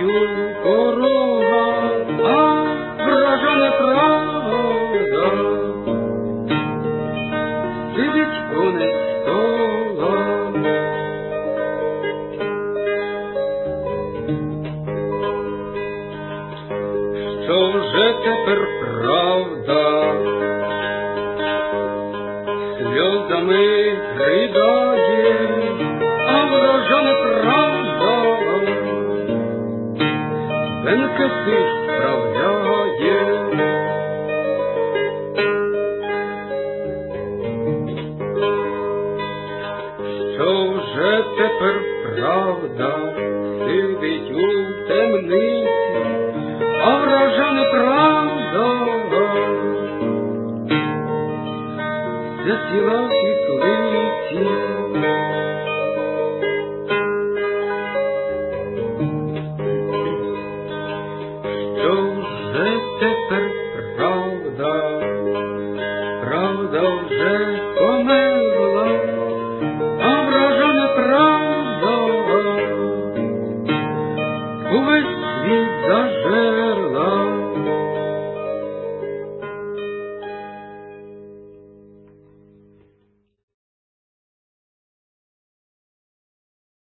світу порога, а вража неправда сидить понад столом. Що вже тепер правда сльозами ридає, а вража неправда бенкети справляє. Що вже тепер правда сидить у темниці, а вража неправда засіла в світлиці. Що вже тепер правда, правда вже померла,